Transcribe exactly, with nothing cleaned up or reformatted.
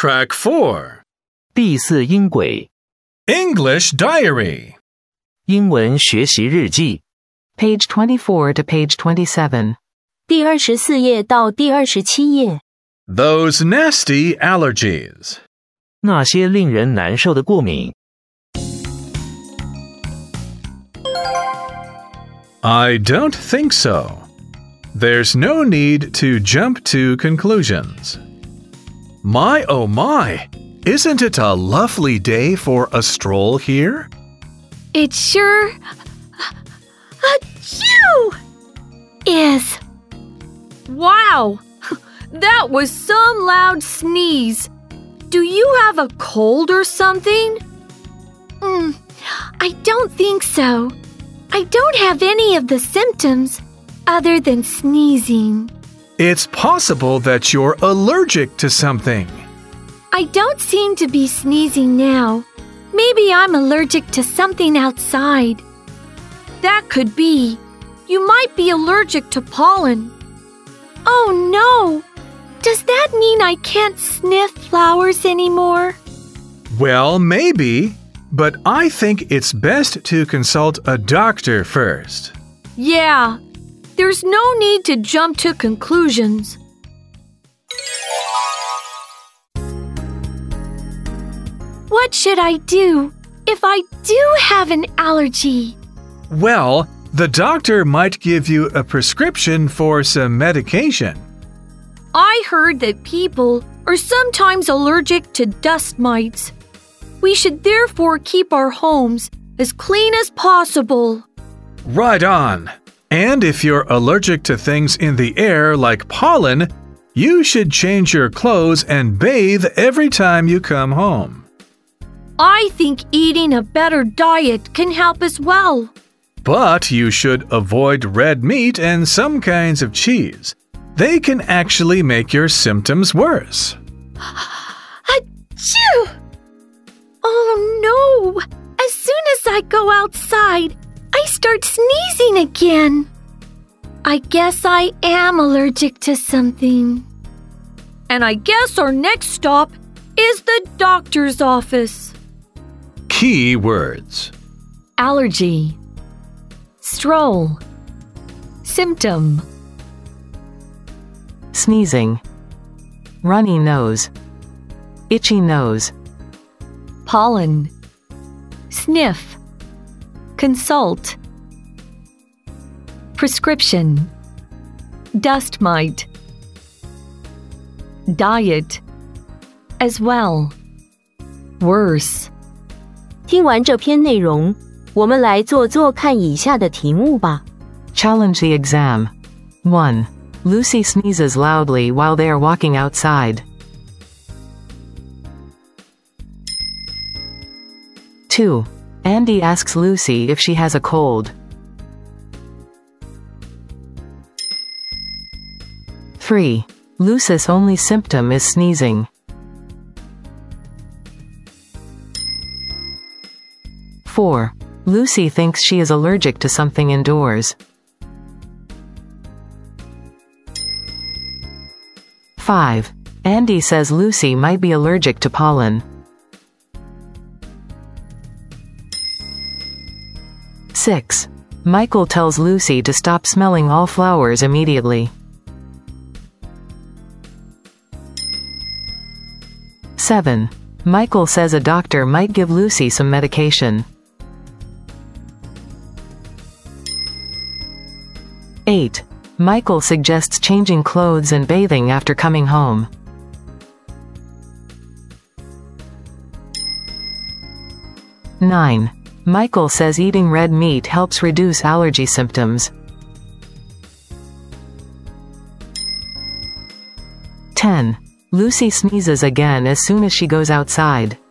Track four. 第四音轨 English Diary. 英文学习日记 Page twenty-four to page twenty-seven. 第二十四页到第二十七页。 Those nasty allergies. 那些令人难受的过敏 I don't think so. There's no need to jump to conclusions. My oh my, isn't it a lovely day for a stroll here? It sure Achoo! is. Wow, that was some loud sneeze. Do you have a cold or something? Mm, I don't think so. I don't have any of the symptoms other than sneezing. It's possible that you're allergic to something. I don't seem to be sneezing now. Maybe I'm allergic to something outside. That could be. You might be allergic to pollen. Oh no! Does that mean I can't sniff flowers anymore? Well, maybe, but I think it's best to consult a doctor first. Yeah, there's no need to jump to conclusions. What should I do if I do have an allergy? Well, the doctor might give you a prescription for some medication. I heard that people are sometimes allergic to dust mites. We should therefore keep our homes as clean as possible. Right on. And if you're allergic to things in the air like pollen, you should change your clothes and bathe every time you come home. I think eating a better diet can help as well. But you should avoid red meat and some kinds of cheese. They can actually make your symptoms worse. Achoo! Oh no! As soon as I go outside, I start sneezing again. I guess I am allergic to something. And I guess our next stop is the doctor's office. Key words. Allergy Stroll Symptom Sneezing Runny nose Itchy nose Pollen Sniff Consult Prescription Dust mite Diet As well Worse 听完这篇内容，我们来做做看以下的题目吧。 Challenge the exam. one. Lucy sneezes loudly while they are walking outside. two. Andy asks Lucy if she has a cold. three. Lucy's only symptom is sneezing. four. Lucy thinks she is allergic to something indoors. five. Andy says Lucy might be allergic to pollen. six. Michael tells Lucy to stop smelling all flowers immediately. seven. Michael says a doctor might give Lucy some medication. eight. Michael suggests changing clothes and bathing after coming home. nine. Michael says eating red meat helps reduce allergy symptoms. ten. Lucy sneezes again as soon as she goes outside.